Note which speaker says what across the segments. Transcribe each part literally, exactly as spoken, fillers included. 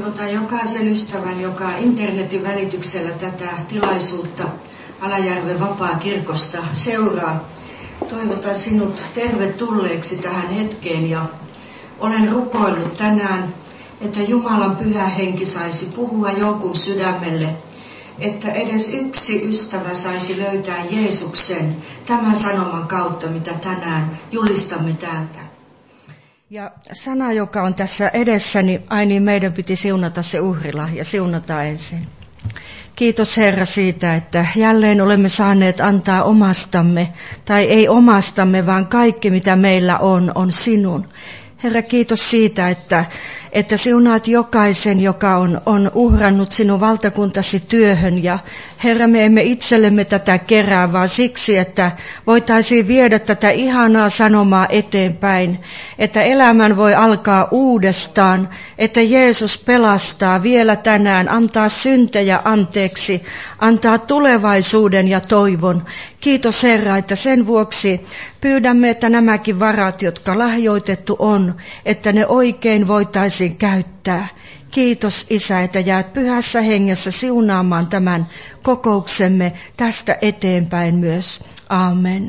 Speaker 1: Toivotan jokaisen ystävän, joka internetin välityksellä tätä tilaisuutta Alajärven Vapaa-kirkosta seuraa. Toivotan sinut tervetulleeksi tähän hetkeen ja olen rukoillut tänään, että Jumalan pyhä henki saisi puhua jonkun sydämelle, että edes yksi ystävä saisi löytää Jeesuksen tämän sanoman kautta, mitä tänään julistamme täältä. Ja sana, joka on tässä edessäni, ai niin meidän piti siunata se uhrilahja, siunata ensin. Kiitos Herra siitä, että jälleen olemme saaneet antaa omastamme, tai ei omastamme, vaan kaikki mitä meillä on, on sinun. Herra, kiitos siitä, että, että siunaat jokaisen, joka on, on uhrannut sinun valtakuntasi työhön. Ja Herra, me emme itsellemme tätä kerää, vaan siksi, että voitaisiin viedä tätä ihanaa sanomaa eteenpäin. Että elämän voi alkaa uudestaan, että Jeesus pelastaa vielä tänään, antaa syntejä anteeksi, antaa tulevaisuuden ja toivon. Kiitos Herra, että sen vuoksi pyydämme, että nämäkin varat, jotka lahjoitettu on, että ne oikein voitaisiin käyttää. Kiitos Isä, että jäät pyhässä hengessä siunaamaan tämän kokouksemme tästä eteenpäin myös. Aamen.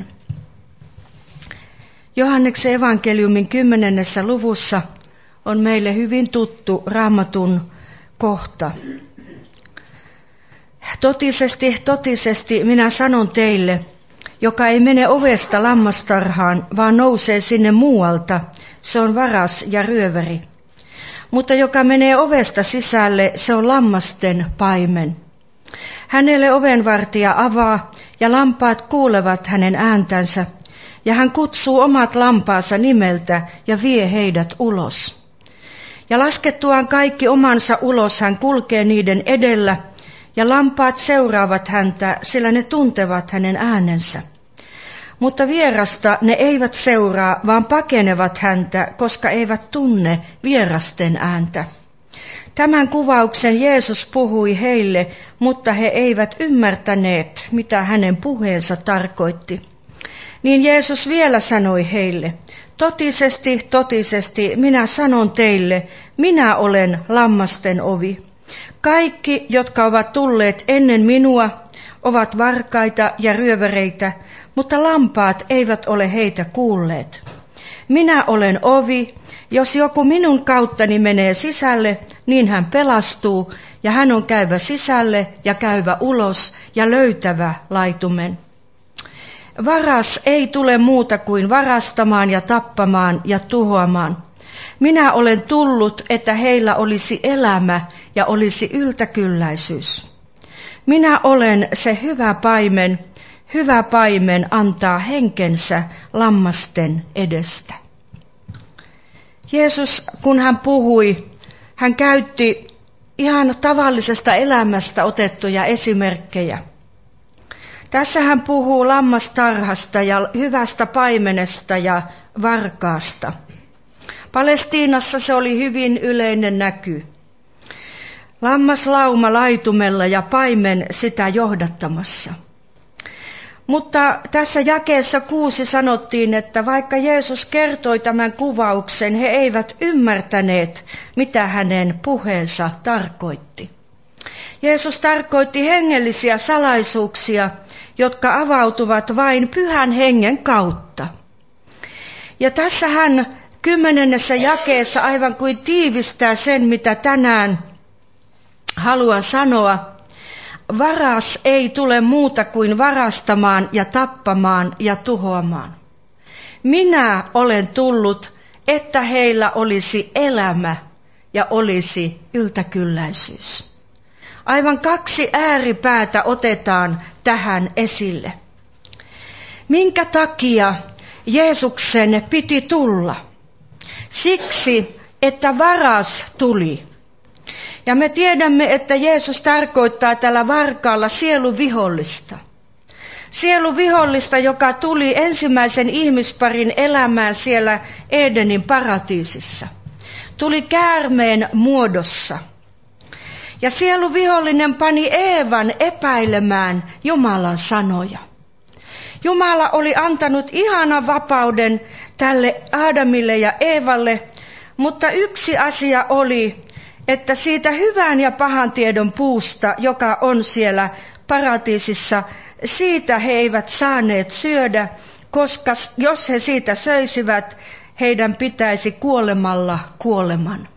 Speaker 1: Johanneksen evankeliumin kymmenennessä luvussa on meille hyvin tuttu Raamatun kohta. Totisesti, totisesti minä sanon teille, joka ei mene ovesta lammastarhaan, vaan nousee sinne muualta, se on varas ja ryöväri. Mutta joka menee ovesta sisälle, se on lammasten paimen. Hänelle ovenvartija avaa, ja lampaat kuulevat hänen ääntänsä, ja hän kutsuu omat lampaansa nimeltä ja vie heidät ulos. Ja laskettuaan kaikki omansa ulos, hän kulkee niiden edellä, ja lampaat seuraavat häntä, sillä ne tuntevat hänen äänensä. Mutta vierasta ne eivät seuraa, vaan pakenevat häntä, koska eivät tunne vierasten ääntä. Tämän kuvauksen Jeesus puhui heille, mutta he eivät ymmärtäneet, mitä hänen puheensa tarkoitti. Niin Jeesus vielä sanoi heille, totisesti, totisesti, minä sanon teille, minä olen lammasten ovi. Kaikki, jotka ovat tulleet ennen minua, ovat varkaita ja ryöväreitä, mutta lampaat eivät ole heitä kuulleet. Minä olen ovi, jos joku minun kauttani menee sisälle, niin hän pelastuu, ja hän on käyvä sisälle ja käyvä ulos ja löytävä laitumen. Varas ei tule muuta kuin varastamaan ja tappamaan ja tuhoamaan. Minä olen tullut, että heillä olisi elämä ja olisi yltäkylläisyys. Minä olen se hyvä paimen, hyvä paimen antaa henkensä lammasten edestä. Jeesus, kun hän puhui, hän käytti ihan tavallisesta elämästä otettuja esimerkkejä. Tässä hän puhuu lammastarhasta ja hyvästä paimenesta ja varkaasta. Palestiinassa se oli hyvin yleinen näky. Lammaslauma laitumella ja paimen sitä johdattamassa. Mutta tässä jakeessa kuusi sanottiin, että vaikka Jeesus kertoi tämän kuvauksen, he eivät ymmärtäneet, mitä hänen puheensa tarkoitti. Jeesus tarkoitti hengellisiä salaisuuksia, jotka avautuvat vain pyhän hengen kautta. Ja tässä hän kymmenennessä jakeessa aivan kuin tiivistää sen, mitä tänään haluan sanoa. Varas ei tule muuta kuin varastamaan ja tappamaan ja tuhoamaan. Minä olen tullut, että heillä olisi elämä ja olisi yltäkylläisyys. Aivan kaksi ääripäätä otetaan tähän esille. Minkä takia Jeesuksen piti tulla? Siksi, että varas tuli. Ja me tiedämme, että Jeesus tarkoittaa tällä varkaalla sieluvihollista. Sieluvihollista, joka tuli ensimmäisen ihmisparin elämään siellä Edenin paratiisissa. Tuli käärmeen muodossa. Ja sieluvihollinen pani Eevan epäilemään Jumalan sanoja. Jumala oli antanut ihanan vapauden tälle Aadamille ja Eevalle, mutta yksi asia oli, että siitä hyvän ja pahan tiedon puusta, joka on siellä paratiisissa, siitä he eivät saaneet syödä, koska jos he siitä söisivät, heidän pitäisi kuolemalla kuoleman.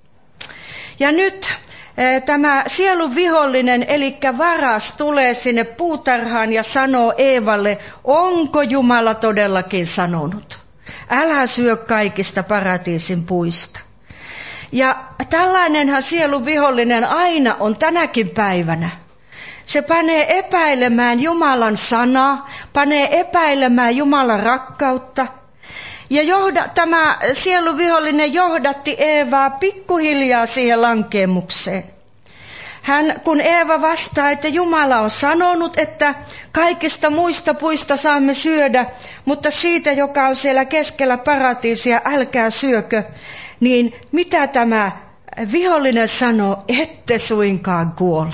Speaker 1: Ja nyt tämä sielun vihollinen, eli varas, tulee sinne puutarhaan ja sanoo Eevalle, onko Jumala todellakin sanonut? Älä syö kaikista paratiisin puista. Ja tällainenhan sielun vihollinen aina on tänäkin päivänä. Se panee epäilemään Jumalan sanaa, panee epäilemään Jumalan rakkautta. Ja johda, tämä sielun vihollinen johdatti Eevaa pikkuhiljaa siihen lankeemukseen. Hän, kun Eeva vastaa, että Jumala on sanonut, että kaikista muista puista saamme syödä, mutta siitä, joka on siellä keskellä paratiisia, älkää syökö, niin mitä tämä vihollinen sanoo, ette suinkaan kuole.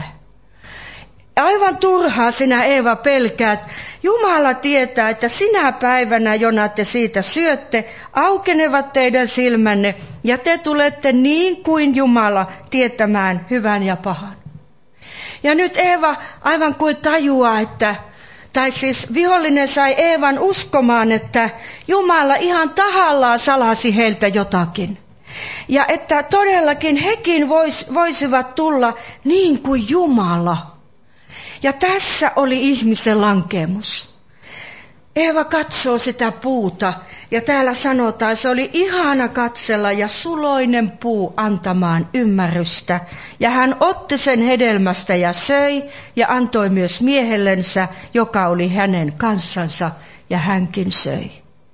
Speaker 1: Aivan turhaa sinä, Eeva, pelkäät. Jumala tietää, että sinä päivänä, jona te siitä syötte, aukenevat teidän silmänne, ja te tulette niin kuin Jumala tietämään hyvän ja pahan. Ja nyt Eeva aivan kuin tajuaa, että, tai siis vihollinen sai Eevan uskomaan, että Jumala ihan tahallaan salasi heiltä jotakin. Ja että todellakin hekin vois, voisivat tulla niin kuin Jumala. Ja tässä oli ihmisen lankeemus. Eeva katsoo sitä puuta ja täällä sanotaan, se oli ihana katsella ja suloinen puu antamaan ymmärrystä. Ja hän otti sen hedelmästä ja söi ja antoi myös miehellensä, joka oli hänen kanssansa, ja hänkin söi.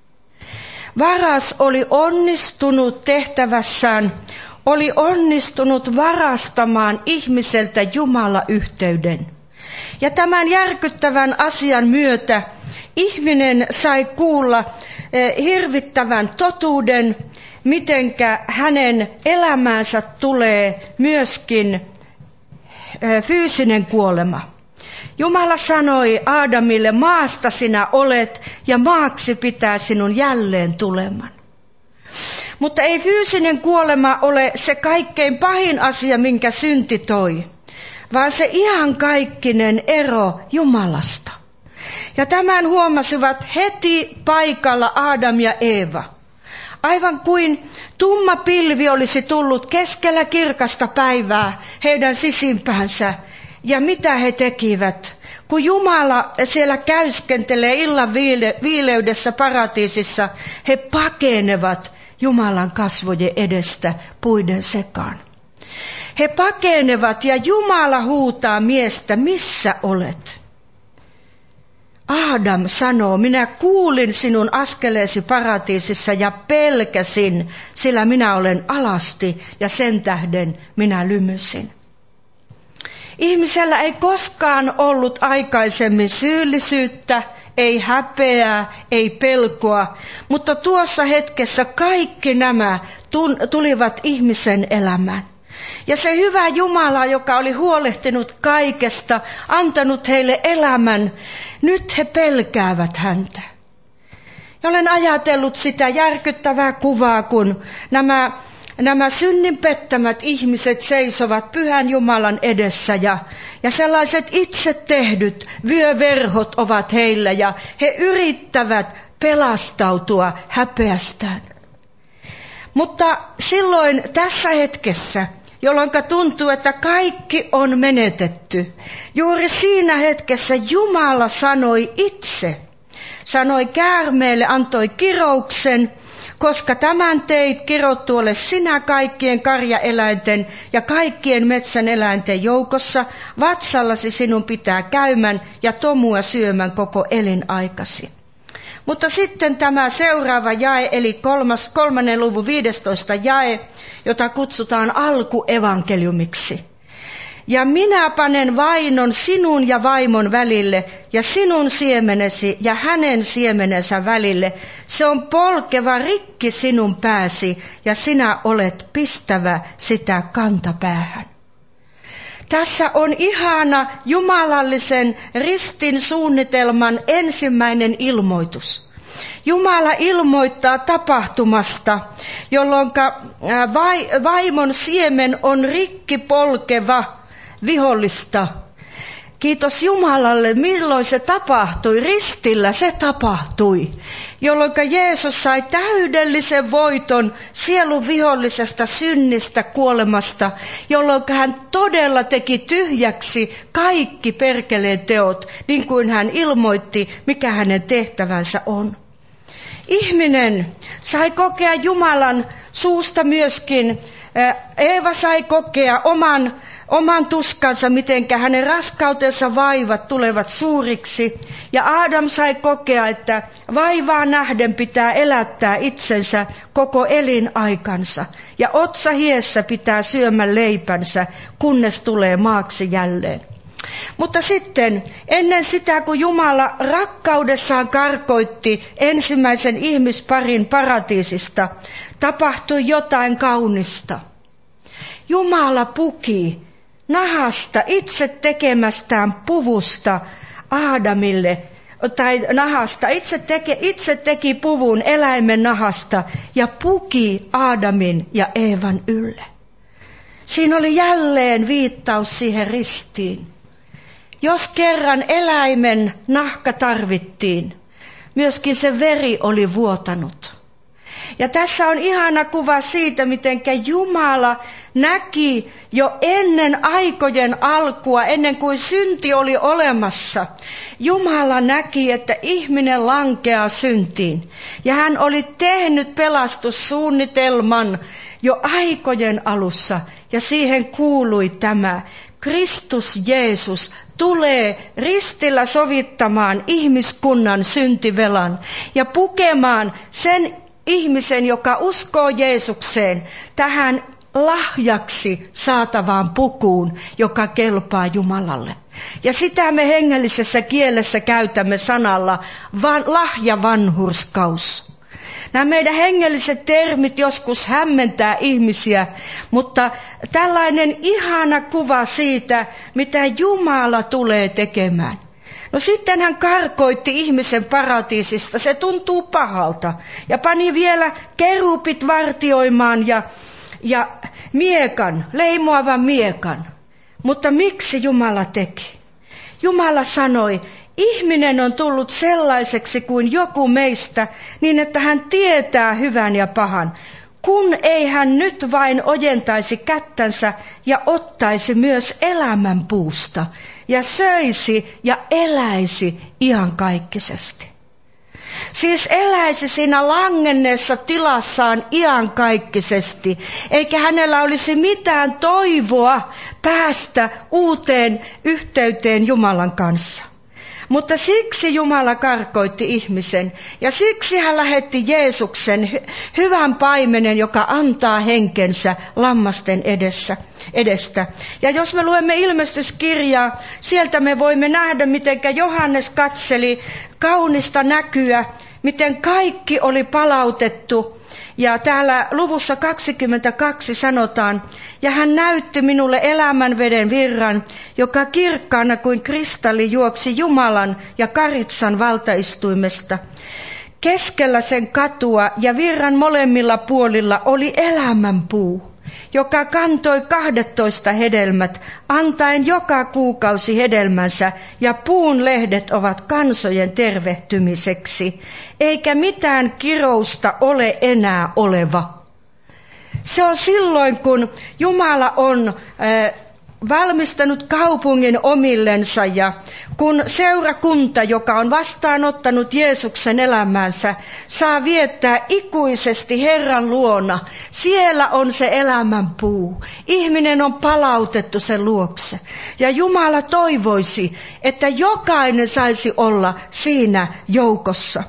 Speaker 1: Varas oli onnistunut tehtävässään, oli onnistunut varastamaan ihmiseltä Jumala-yhteyden. Ja tämän järkyttävän asian myötä ihminen sai kuulla hirvittävän totuuden, mitenkä hänen elämäänsä tulee myöskin fyysinen kuolema. Jumala sanoi Aadamille, maasta sinä olet ja maaksi pitää sinun jälleen tuleman. Mutta ei fyysinen kuolema ole se kaikkein pahin asia, minkä synti toi, vaan se iankaikkinen ero Jumalasta. Ja tämän huomasivat heti paikalla Aadam ja Eeva. Aivan kuin tumma pilvi olisi tullut keskellä kirkasta päivää heidän sisimpäänsä. Ja mitä he tekivät? Kun Jumala siellä käyskentelee illan viile- viileydessä paratiisissa, he pakenevat Jumalan kasvojen edestä puiden sekaan. He pakenevat ja Jumala huutaa miestä, missä olet? Aadam sanoo, minä kuulin sinun askeleesi paratiisissa ja pelkäsin, sillä minä olen alasti ja sen tähden minä lymysin. Ihmisellä ei koskaan ollut aikaisemmin syyllisyyttä, ei häpeää, ei pelkoa, mutta tuossa hetkessä kaikki nämä tulivat ihmisen elämään. Ja se hyvä Jumala, joka oli huolehtinut kaikesta, antanut heille elämän, nyt he pelkäävät häntä. Ja olen ajatellut sitä järkyttävää kuvaa, kun nämä, nämä synninpettämät ihmiset seisovat pyhän Jumalan edessä ja, ja sellaiset itse tehdyt vyöverhot ovat heillä ja he yrittävät pelastautua häpeästään. Mutta silloin tässä hetkessä, jolloin tuntuu, että kaikki on menetetty, juuri siinä hetkessä Jumala sanoi itse, sanoi käärmeelle, antoi kirouksen, koska tämän teit, kirottu ole sinä kaikkien karjaeläinten ja kaikkien metsän eläinten joukossa, vatsallasi sinun pitää käymän ja tomua syömän koko elinaikasi. Mutta sitten tämä seuraava jae, eli kolmas, kolmannen luvun viidestoista jae, jota kutsutaan alkuevankeliumiksi. Ja minä panen vainon sinun ja vaimon välille, ja sinun siemenesi ja hänen siemenensä välille. Se on polkeva rikki sinun pääsi, ja sinä olet pistävä sitä kantapäähän. Tässä on ihana jumalallisen ristin suunnitelman ensimmäinen ilmoitus. Jumala ilmoittaa tapahtumasta, jolloin vaimon siemen on rikki polkeva vihollista. Kiitos Jumalalle, milloin se tapahtui. Ristillä se tapahtui, jolloin Jeesus sai täydellisen voiton sielun vihollisesta synnistä, kuolemasta, jolloin hän todella teki tyhjäksi kaikki perkeleen teot, niin kuin hän ilmoitti, mikä hänen tehtävänsä on. Ihminen sai kokea Jumalan suusta myöskin. Eeva sai kokea oman, oman tuskansa, mitenkä hänen raskautensa vaivat tulevat suuriksi. Ja Adam sai kokea, että vaivaa nähden pitää elättää itsensä koko elinaikansa. Ja otsa hiessä pitää syömän leipänsä, kunnes tulee maaksi jälleen. Mutta sitten ennen sitä, kun Jumala rakkaudessaan karkoitti ensimmäisen ihmisparin paratiisista, tapahtui jotain kaunista. Jumala puki nahasta itse tekemästään puvusta Aadamille, tai nahasta, itse, teke, itse teki puvun eläimen nahasta ja puki Aadamin ja Eevan ylle. Siinä oli jälleen viittaus siihen ristiin. Jos kerran eläimen nahka tarvittiin, myöskin se veri oli vuotanut. Ja tässä on ihana kuva siitä, miten Jumala näki jo ennen aikojen alkua, ennen kuin synti oli olemassa. Jumala näki, että ihminen lankeaa syntiin. Ja hän oli tehnyt pelastussuunnitelman jo aikojen alussa. Ja siihen kuului tämä. Kristus Jeesus tulee ristillä sovittamaan ihmiskunnan syntivelan ja pukemaan sen ihmisen, joka uskoo Jeesukseen, tähän lahjaksi saatavaan pukuun, joka kelpaa Jumalalle. Ja sitä me hengellisessä kielessä käytämme sanalla van, lahjavanhurskaus. Nämä meidän hengelliset termit joskus hämmentää ihmisiä, mutta tällainen ihana kuva siitä, mitä Jumala tulee tekemään. No sitten hän karkoitti ihmisen paratiisista, se tuntuu pahalta, ja pani vielä kerupit vartioimaan ja, ja miekan, leimoavan miekan. Mutta miksi Jumala teki? Jumala sanoi, ihminen on tullut sellaiseksi kuin joku meistä, niin että hän tietää hyvän ja pahan, kun ei hän nyt vain ojentaisi kättänsä ja ottaisi myös elämän puusta ja söisi ja eläisi iankaikkisesti. Siis eläisi siinä langenneessa tilassaan iankaikkisesti, eikä hänellä olisi mitään toivoa päästä uuteen yhteyteen Jumalan kanssa. Mutta siksi Jumala karkoitti ihmisen ja siksi hän lähetti Jeesuksen, hyvän paimenen, joka antaa henkensä lammasten edessä, edestä. Ja jos me luemme ilmestyskirjaa, sieltä me voimme nähdä, miten Johannes katseli kaunista näkyä, miten kaikki oli palautettu. Ja täällä luvussa kaksikymmentäkaksi sanotaan, ja hän näytti minulle elämänveden virran, joka kirkkaana kuin kristalli juoksi Jumalan ja Karitsan valtaistuimesta. Keskellä sen katua ja virran molemmilla puolilla oli elämänpuu, joka kantoi kahdettoista hedelmät, antaen joka kuukausi hedelmänsä, ja puun lehdet ovat kansojen tervehtymiseksi, eikä mitään kirousta ole enää oleva. Se on silloin, kun Jumala on äh, valmistanut kaupungin omillensa ja kun seurakunta, joka on vastaanottanut Jeesuksen elämänsä, saa viettää ikuisesti Herran luona, siellä on se elämän puu. Ihminen on palautettu sen luokse ja Jumala toivoisi, että jokainen saisi olla siinä joukossa.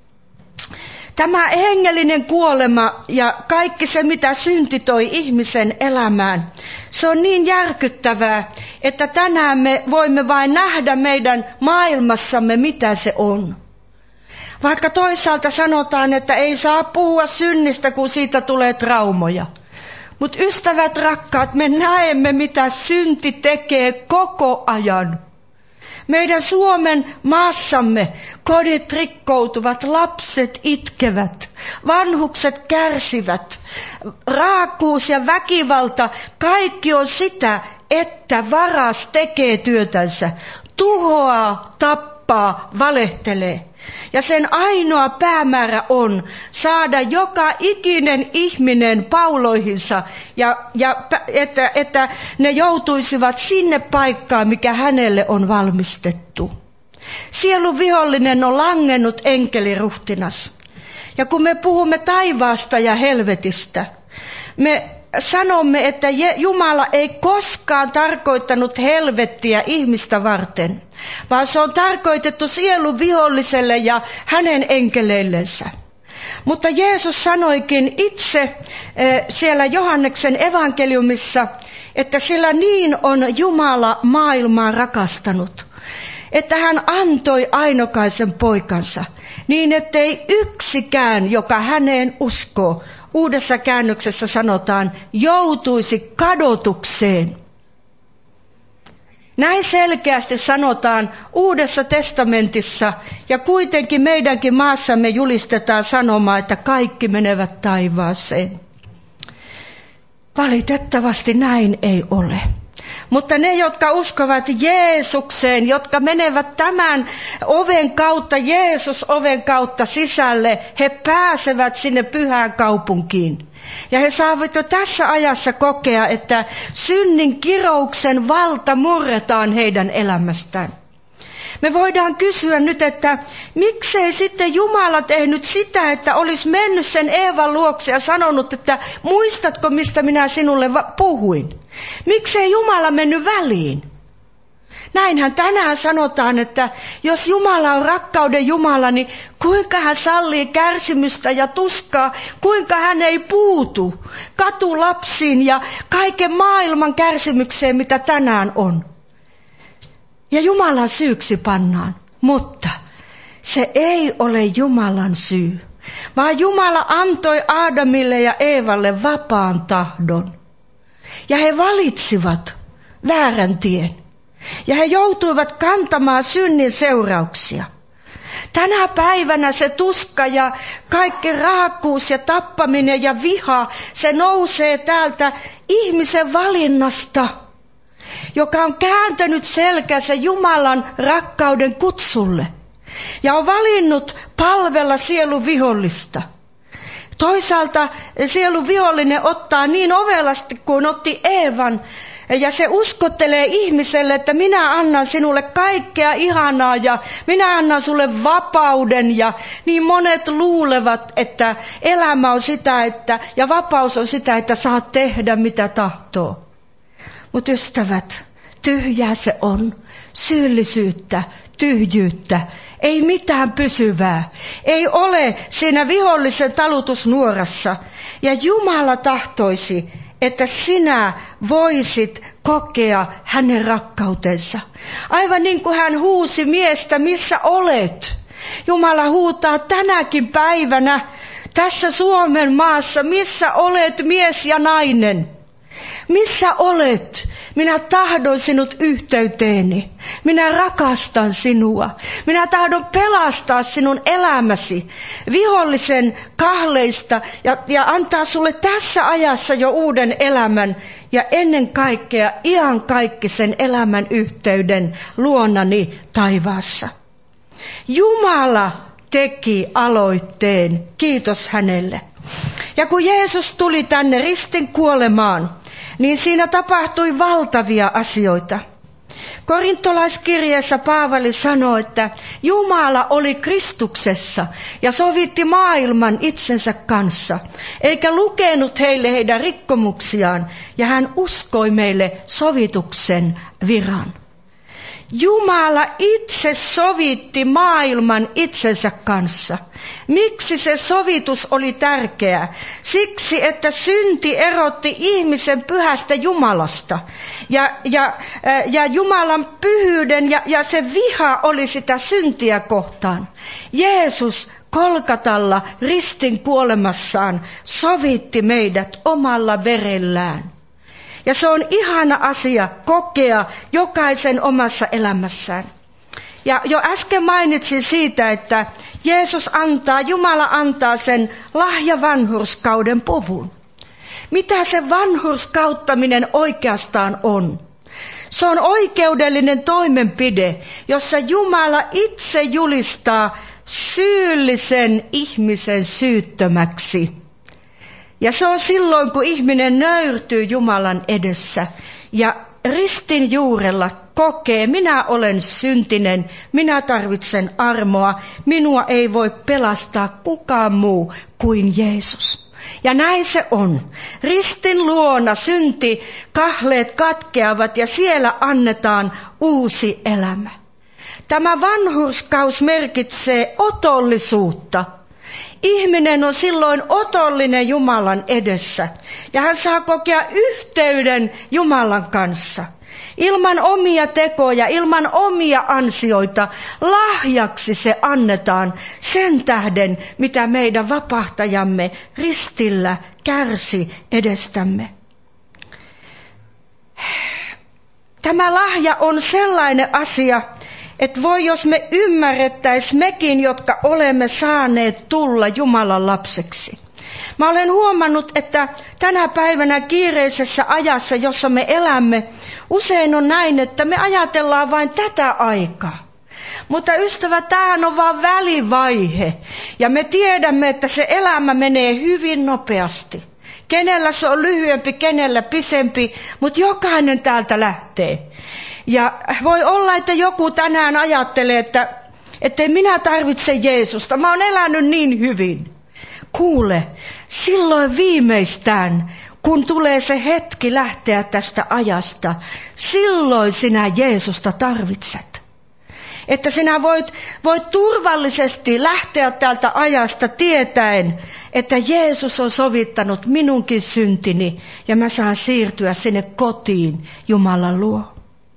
Speaker 1: Tämä hengellinen kuolema ja kaikki se, mitä synti toi ihmisen elämään, se on niin järkyttävää, että tänään me voimme vain nähdä meidän maailmassamme, mitä se on. Vaikka toisaalta sanotaan, että ei saa puhua synnistä, kun siitä tulee traumoja. Mutta ystävät rakkaat, me näemme, mitä synti tekee koko ajan. Meidän Suomen maassamme kodit rikkoutuvat, lapset itkevät, vanhukset kärsivät, raakuus ja väkivalta, kaikki on sitä, että varas tekee työtänsä, tuhoaa, tappaa, valehtelee. Ja sen ainoa päämäärä on saada joka ikinen ihminen pauloihinsa, ja, ja että, että ne joutuisivat sinne paikkaan, mikä hänelle on valmistettu. Sielun vihollinen on langennut enkeliruhtinas. Ja kun me puhumme taivaasta ja helvetistä, me sanomme, että Jumala ei koskaan tarkoittanut helvettiä ihmistä varten, vaan se on tarkoitettu sielun viholliselle ja hänen enkeleillensä. Mutta Jeesus sanoikin itse siellä Johanneksen evankeliumissa, että sillä niin on Jumala maailmaa rakastanut, että hän antoi ainokaisen poikansa, niin ettei yksikään, joka häneen uskoo, uudessa käännöksessä sanotaan, joutuisi kadotukseen. Näin selkeästi sanotaan Uudessa testamentissa, ja kuitenkin meidänkin maassamme julistetaan sanomaan, että kaikki menevät taivaaseen. Valitettavasti näin ei ole. Mutta ne, jotka uskovat Jeesukseen, jotka menevät tämän oven kautta, Jeesus-oven kautta sisälle, he pääsevät sinne pyhään kaupunkiin. Ja he saavat jo tässä ajassa kokea, että synnin kirouksen valta murretaan heidän elämästään. Me voidaan kysyä nyt, että miksei sitten Jumala tehnyt sitä, että olisi mennyt sen Eevan luokse ja sanonut, että muistatko, mistä minä sinulle puhuin? Miksei Jumala mennyt väliin? Näinhän tänään sanotaan, että jos Jumala on rakkauden Jumala, niin kuinka hän sallii kärsimystä ja tuskaa, kuinka hän ei puutu katulapsiin ja kaiken maailman kärsimykseen, mitä tänään on. Ja Jumalan syyksi pannaan, mutta se ei ole Jumalan syy, vaan Jumala antoi Aadamille ja Eevalle vapaan tahdon. Ja he valitsivat väärän tien. Ja he joutuivat kantamaan synnin seurauksia. Tänä päivänä se tuska ja kaikki raakuus ja tappaminen ja viha, se nousee täältä ihmisen valinnasta, joka on kääntänyt selkänsä Jumalan rakkauden kutsulle ja on valinnut palvella sielun vihollista. Toisaalta sielun vihollinen ottaa niin ovelasti kuin otti Eevan, ja se uskottelee ihmiselle, että minä annan sinulle kaikkea ihanaa ja minä annan sulle vapauden. Ja niin monet luulevat, että elämä on sitä, että, ja vapaus on sitä, että saat tehdä mitä tahtoo. Mutta ystävät, tyhjää se on, syyllisyyttä, tyhjyyttä, ei mitään pysyvää, ei ole siinä vihollisen talutusnuorassa. Ja Jumala tahtoisi, että sinä voisit kokea hänen rakkautensa. Aivan niin kuin hän huusi miestä, missä olet? Jumala huutaa tänäkin päivänä tässä Suomen maassa, missä olet mies ja nainen? Missä olet? Minä tahdon sinut yhteyteeni. Minä rakastan sinua. Minä tahdon pelastaa sinun elämäsi vihollisen kahleista ja, ja antaa sulle tässä ajassa jo uuden elämän ja ennen kaikkea iankaikkisen elämän yhteyden luonani taivaassa. Jumala teki aloitteen, kiitos hänelle. Ja kun Jeesus tuli tänne ristin kuolemaan, niin siinä tapahtui valtavia asioita. Korintolaiskirjeessä Paavali sanoi, että Jumala oli Kristuksessa ja sovitti maailman itsensä kanssa, eikä lukenut heille heidän rikkomuksiaan, ja hän uskoi meille sovituksen viran. Jumala itse sovitti maailman itsensä kanssa. Miksi se sovitus oli tärkeää? Siksi, että synti erotti ihmisen pyhästä Jumalasta. Ja, ja, ja Jumalan pyhyyden ja, ja se viha oli sitä syntiä kohtaan. Jeesus Kolkatalla ristin kuolemassaan sovitti meidät omalla verellään. Ja se on ihana asia kokea jokaisen omassa elämässään. Ja jo äsken mainitsin siitä, että Jeesus antaa, Jumala antaa sen lahjavanhurskauden puvun. Mitä se vanhurskauttaminen oikeastaan on? Se on oikeudellinen toimenpide, jossa Jumala itse julistaa syyllisen ihmisen syyttömäksi. Ja se on silloin, kun ihminen nöyrtyy Jumalan edessä ja ristin juurella kokee, minä olen syntinen, minä tarvitsen armoa, minua ei voi pelastaa kukaan muu kuin Jeesus. Ja näin se on. Ristin luona synti, kahleet katkeavat ja siellä annetaan uusi elämä. Tämä vanhurskaus merkitsee otollisuutta. Ihminen on silloin otollinen Jumalan edessä ja hän saa kokea yhteyden Jumalan kanssa. Ilman omia tekoja, ilman omia ansioita, lahjaksi se annetaan sen tähden, mitä meidän vapahtajamme ristillä kärsi edestämme. Tämä lahja on sellainen asia, että voi jos me ymmärrettäisiin mekin, jotka olemme saaneet tulla Jumalan lapseksi. Mä olen huomannut, että tänä päivänä kiireisessä ajassa, jossa me elämme, usein on näin, että me ajatellaan vain tätä aikaa. Mutta ystävä, tämähän on vain välivaihe. Ja me tiedämme, että se elämä menee hyvin nopeasti. Kenellä se on lyhyempi, kenellä pisempi, mutta jokainen täältä lähtee. Ja voi olla, että joku tänään ajattelee, että ettei minä tarvitse Jeesusta. Mä oon elänyt niin hyvin. Kuule, silloin viimeistään, kun tulee se hetki lähteä tästä ajasta, silloin sinä Jeesusta tarvitset. Että sinä voit, voit turvallisesti lähteä tältä ajasta tietäen, että Jeesus on sovittanut minunkin syntini ja mä saan siirtyä sinne kotiin Jumalan luo.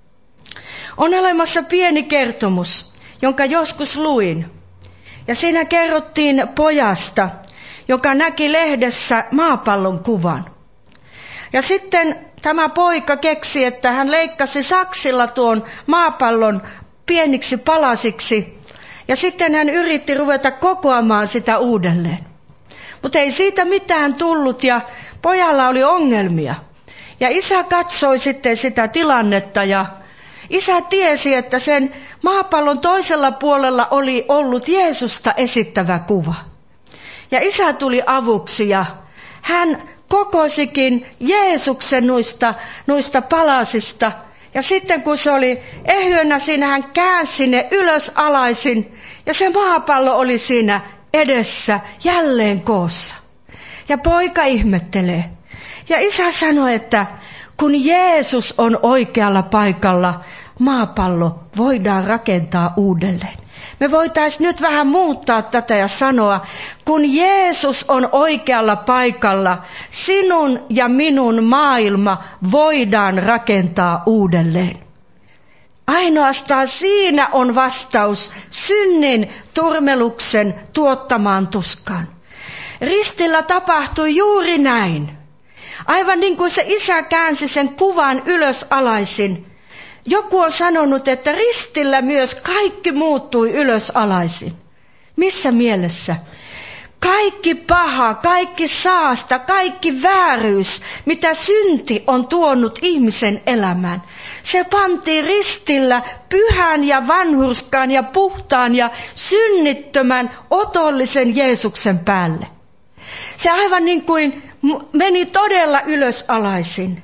Speaker 1: On olemassa pieni kertomus, jonka joskus luin. Ja siinä kerrottiin pojasta, joka näki lehdessä maapallon kuvan. Ja sitten tämä poika keksi, että hän leikkasi saksilla tuon maapallon pieniksi palasiksi. Ja sitten hän yritti ruveta kokoamaan sitä uudelleen. Mutta ei siitä mitään tullut ja pojalla oli ongelmia. Ja isä katsoi sitten sitä tilannetta ja isä tiesi, että sen maapallon toisella puolella oli ollut Jeesusta esittävä kuva. Ja isä tuli avuksi ja hän kokosikin Jeesuksen noista, noista palasista. Ja sitten kun se oli ehyönä siinä, hän käänsi ne ylös alaisin ja se maapallo oli siinä edessä jälleen koossa. Ja poika ihmettelee. Ja isä sanoi, että kun Jeesus on oikealla paikalla, maapallo voidaan rakentaa uudelleen. Me voitaisiin nyt vähän muuttaa tätä ja sanoa, kun Jeesus on oikealla paikalla, sinun ja minun maailma voidaan rakentaa uudelleen. Ainoastaan siinä on vastaus synnin turmeluksen tuottamaan tuskaan. Ristillä tapahtui juuri näin. Aivan niin kuin se isä käänsi sen kuvan ylös alaisin. Joku on sanonut, että ristillä myös kaikki muuttui ylös alaisin. Missä mielessä? Kaikki paha, kaikki saasta, kaikki vääryys, mitä synti on tuonut ihmisen elämään. Se pantiin ristillä pyhän ja vanhurskaan ja puhtaan ja synnittömän otollisen Jeesuksen päälle. Se aivan niin kuin meni todella ylös alaisin.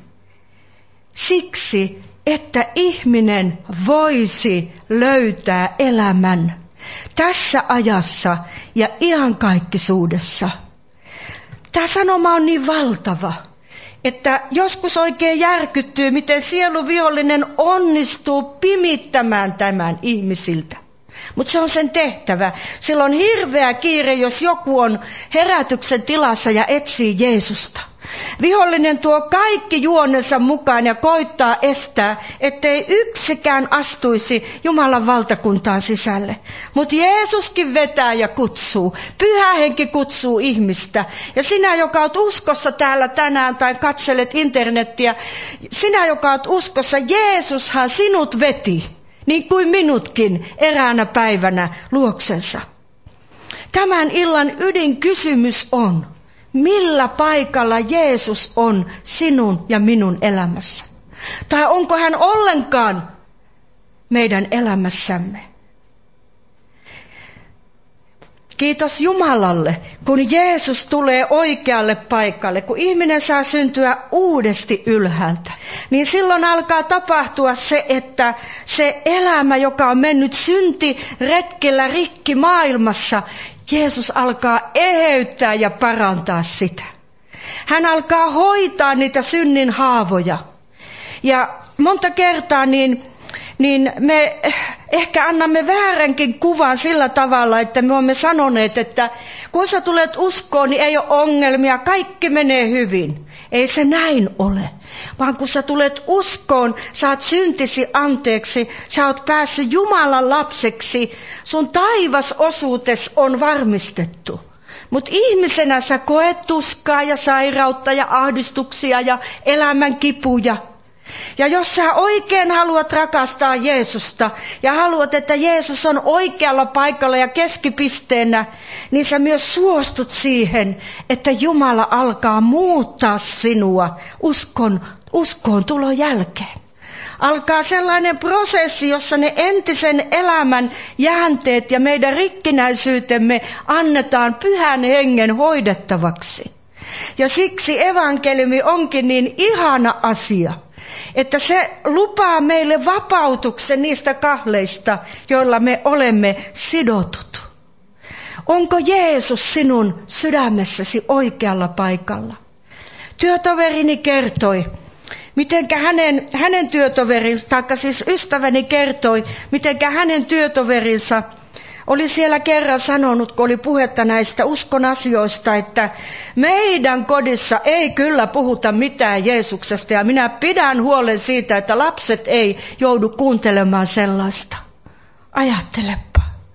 Speaker 1: Siksi, että ihminen voisi löytää elämän tässä ajassa ja iankaikkisuudessa. Tämä sanoma on niin valtava, että joskus oikein järkyttyy, miten sieluvihollinen onnistuu pimittämään tämän ihmisiltä. Mutta se on sen tehtävä. Sillä on hirveä kiire, jos joku on herätyksen tilassa ja etsii Jeesusta. Vihollinen tuo kaikki juonensa mukaan ja koittaa estää, ettei yksikään astuisi Jumalan valtakuntaan sisälle. Mutta Jeesuskin vetää ja kutsuu. Pyhä Henki kutsuu ihmistä. Ja sinä, joka olet uskossa täällä tänään tai katselet internettiä, sinä, joka olet uskossa, Jeesushan sinut veti. niin kuin minutkin eräänä päivänä luoksensa. Tämän illan ydinkysymys on, millä paikalla Jeesus on sinun ja minun elämässä? Tai onko hän ollenkaan meidän elämässämme? Kiitos Jumalalle, kun Jeesus tulee oikealle paikalle, kun ihminen saa syntyä uudesti ylhäältä, niin silloin alkaa tapahtua se, että se elämä, joka on mennyt syntiretkellä rikki maailmassa, Jeesus alkaa eheyttää ja parantaa sitä. Hän alkaa hoitaa niitä synnin haavoja. Ja monta kertaa niin, niin me ehkä annamme vääränkin kuvan sillä tavalla, että me olemme sanoneet, että kun sä tulet uskoon, niin ei ole ongelmia, kaikki menee hyvin. Ei se näin ole, vaan kun sä tulet uskoon, saat syntisi anteeksi, sä oot päässyt Jumalan lapseksi, sun taivasosuutes on varmistettu. Mutta ihmisenä sä koet tuskaa ja sairautta ja ahdistuksia ja elämän kipuja. Ja jos sä oikein haluat rakastaa Jeesusta ja haluat, että Jeesus on oikealla paikalla ja keskipisteenä, niin sä myös suostut siihen, että Jumala alkaa muuttaa sinua uskon, uskoon tulon jälkeen. Alkaa sellainen prosessi, jossa ne entisen elämän jäänteet ja meidän rikkinäisyytemme annetaan Pyhän Hengen hoidettavaksi. Ja siksi evankeliumi onkin niin ihana asia, että se lupaa meille vapautuksen niistä kahleista, joilla me olemme sidotut. Onko Jeesus sinun sydämessäsi oikealla paikalla? Työtoverini kertoi, mitenkä hänen, hänen työtoverinsa, taikka siis ystäväni kertoi, mitenkä hänen työtoverinsa oli siellä kerran sanonut, kun oli puhetta näistä uskon asioista, että meidän kodissa ei kyllä puhuta mitään Jeesuksesta ja minä pidän huolen siitä, että lapset ei joudu kuuntelemaan sellaista. Ajattelepa.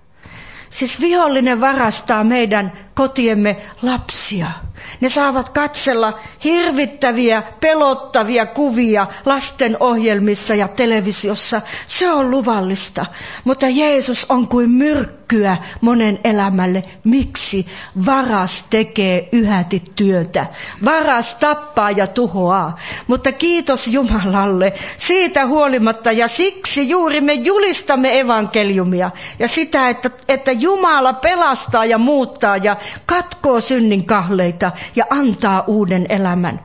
Speaker 1: Siis vihollinen varastaa meidän kotiemme lapsia. Ne saavat katsella hirvittäviä, pelottavia kuvia lastenohjelmissa ja televisiossa. Se on luvallista, mutta Jeesus on kuin myrkkyä monen elämälle. Miksi? Varas tekee yhäti työtä. Varas tappaa ja tuhoaa. Mutta kiitos Jumalalle siitä huolimatta ja siksi juuri me julistamme evankeliumia ja sitä, että, että Jumala pelastaa ja muuttaa ja katkoo synnin kahleita ja antaa uuden elämän.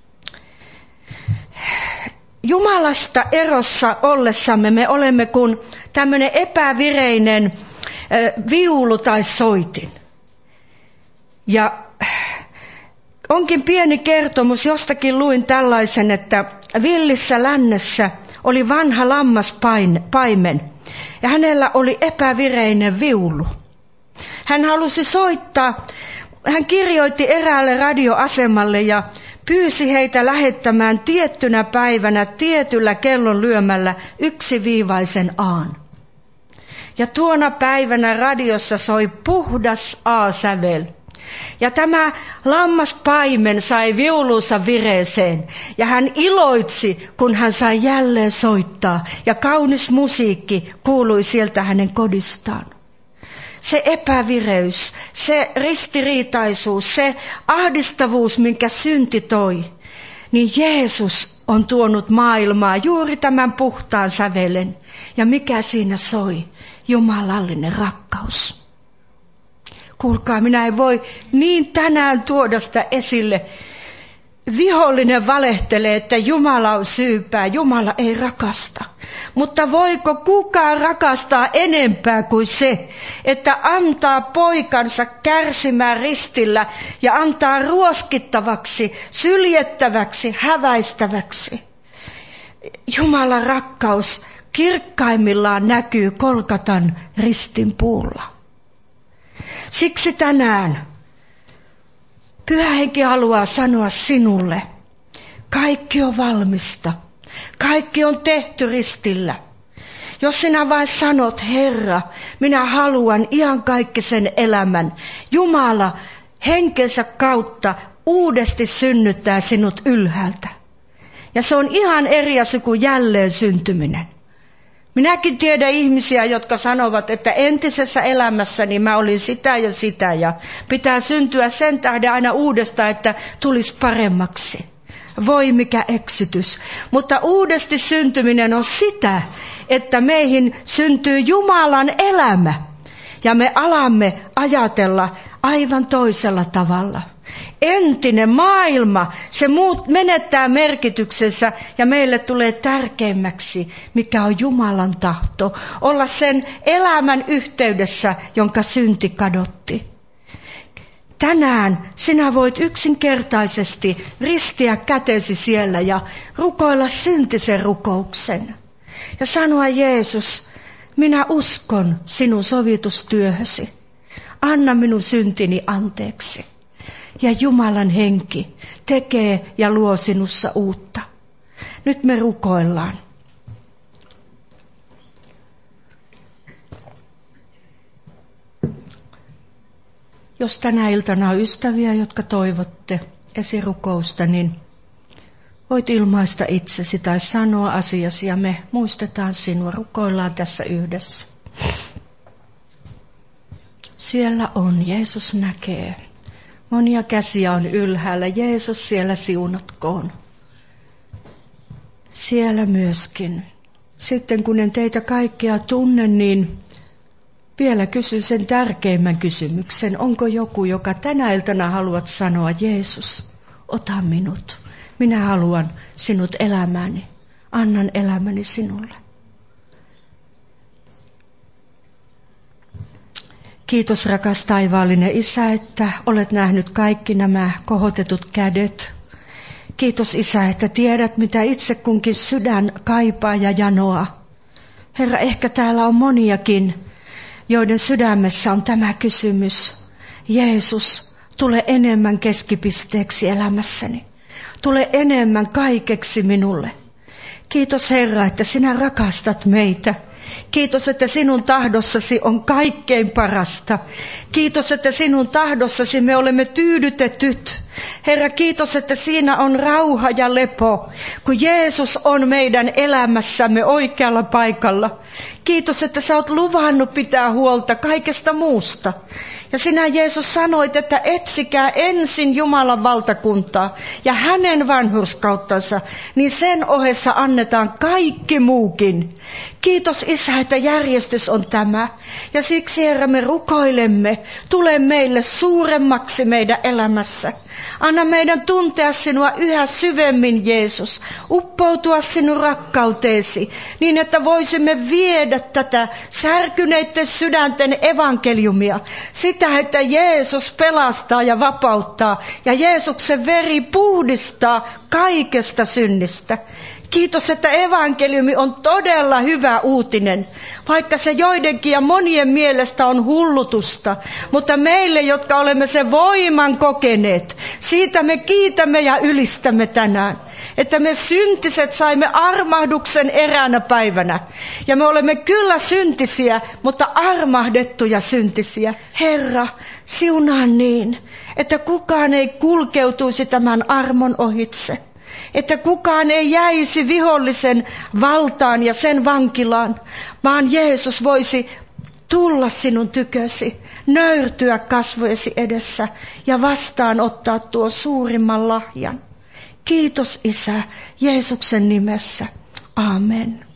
Speaker 1: Jumalasta erossa ollessamme me olemme kuin tämmöinen epävireinen äh, viulu tai soitin. Ja onkin pieni kertomus, jostakin luin tällaisen, että villissä lännessä oli vanha lammaspaimen ja hänellä oli epävireinen viulu. Hän halusi soittaa, hän kirjoitti eräälle radioasemalle ja pyysi heitä lähettämään tiettynä päivänä tietyllä kellon lyömällä yksiviivaisen aan. Ja tuona päivänä radiossa soi puhdas A-sävel. Ja tämä lammaspaimen sai viulunsa vireeseen ja hän iloitsi, kun hän sai jälleen soittaa ja kaunis musiikki kuului sieltä hänen kodistaan. Se epävireys, se ristiriitaisuus, se ahdistavuus, minkä synti toi, niin Jeesus on tuonut maailmaan juuri tämän puhtaan sävelen. Ja mikä siinä soi? Jumalallinen rakkaus. Kuulkaa, minä en voi niin tänään tuoda sitä esille. Vihollinen valehtelee, että Jumala on syypää, Jumala ei rakasta. Mutta voiko kukaan rakastaa enempää kuin se, että antaa poikansa kärsimään ristillä ja antaa ruoskittavaksi, syljettäväksi, häväistäväksi? Jumalan rakkaus kirkkaimmillaan näkyy Golgatan ristin puulla. Siksi tänään Pyhä Henki haluaa sanoa sinulle, kaikki on valmista, kaikki on tehty ristillä. Jos sinä vain sanot, Herra, minä haluan iankaikkisen elämän, Jumala henkensä kautta uudesti synnyttää sinut ylhäältä. Ja se on ihan eri asia kuin jälleen syntyminen. Minäkin tiedän ihmisiä, jotka sanovat, että entisessä elämässäni mä olin sitä ja sitä ja pitää syntyä sen tähden aina uudestaan, että tulisi paremmaksi. Voi mikä eksytys. Mutta uudesti syntyminen on sitä, että meihin syntyy Jumalan elämä. Ja me alamme ajatella aivan toisella tavalla. Entinen maailma, se muut menettää merkityksensä ja meille tulee tärkeimmäksi, mikä on Jumalan tahto. Olla sen elämän yhteydessä, jonka synti kadotti. Tänään sinä voit yksinkertaisesti ristiä kätesi siellä ja rukoilla syntisen rukouksen. Ja sanoa, Jeesus, minä uskon sinun sovitustyöhösi. Anna minun syntini anteeksi. Ja Jumalan henki tekee ja luo sinussa uutta. Nyt me rukoillaan. Jos tänä iltana on ystäviä, jotka toivotte esirukousta, niin voit ilmaista itsesi tai sanoa asiasi ja me muistetaan sinua. Rukoillaan tässä yhdessä. Siellä on, Jeesus näkee. Monia käsiä on ylhäällä. Jeesus siellä siunatkoon. Siellä myöskin. Sitten kun en teitä kaikkea tunne, niin vielä kysyn sen tärkeimmän kysymyksen. Onko joku, joka tänä iltana haluat sanoa, Jeesus, ota minut. Minä haluan sinut elämääni. Annan elämäni sinulle. Kiitos rakas taivaallinen Isä, että olet nähnyt kaikki nämä kohotetut kädet. Kiitos Isä, että tiedät mitä itse kunkin sydän kaipaa ja janoa. Herra, ehkä täällä on moniakin, joiden sydämessä on tämä kysymys. Jeesus, tule enemmän keskipisteeksi elämässäni. Tule enemmän kaikeksi minulle. Kiitos Herra, että sinä rakastat meitä. Kiitos, että sinun tahdossasi on kaikkein parasta. Kiitos, että sinun tahdossasi me olemme tyydytetyt. Herra, kiitos, että siinä on rauha ja lepo, kun Jeesus on meidän elämässämme oikealla paikalla. Kiitos, että sä oot luvannut pitää huolta kaikesta muusta. Ja sinä Jeesus sanoit, että etsikää ensin Jumalan valtakuntaa ja hänen vanhurskauttansa, niin sen ohessa annetaan kaikki muukin. Kiitos Isä, että järjestys on tämä. Ja siksi Herra me rukoilemme, tule meille suuremmaksi meidän elämässä. Anna meidän tuntea sinua yhä syvemmin, Jeesus, uppoutua sinun rakkauteesi, niin että voisimme viedä tätä särkyneiden sydänten evankeliumia. Sitä, että Jeesus pelastaa ja vapauttaa ja Jeesuksen veri puhdistaa kaikesta synnistä. Kiitos, että evankeliumi on todella hyvä uutinen, vaikka se joidenkin ja monien mielestä on hullutusta. Mutta meille, jotka olemme sen voiman kokeneet, siitä me kiitämme ja ylistämme tänään. Että me syntiset saimme armahduksen eräänä päivänä. Ja me olemme kyllä syntisiä, mutta armahdettuja syntisiä. Herra, siunaa niin, että kukaan ei kulkeutuisi tämän armon ohitse. Että kukaan ei jäisi vihollisen valtaan ja sen vankilaan, vaan Jeesus voisi tulla sinun tykösi, nöyrtyä kasvojesi edessä ja vastaanottaa tuon suurimman lahjan. Kiitos Isä, Jeesuksen nimessä. Amen.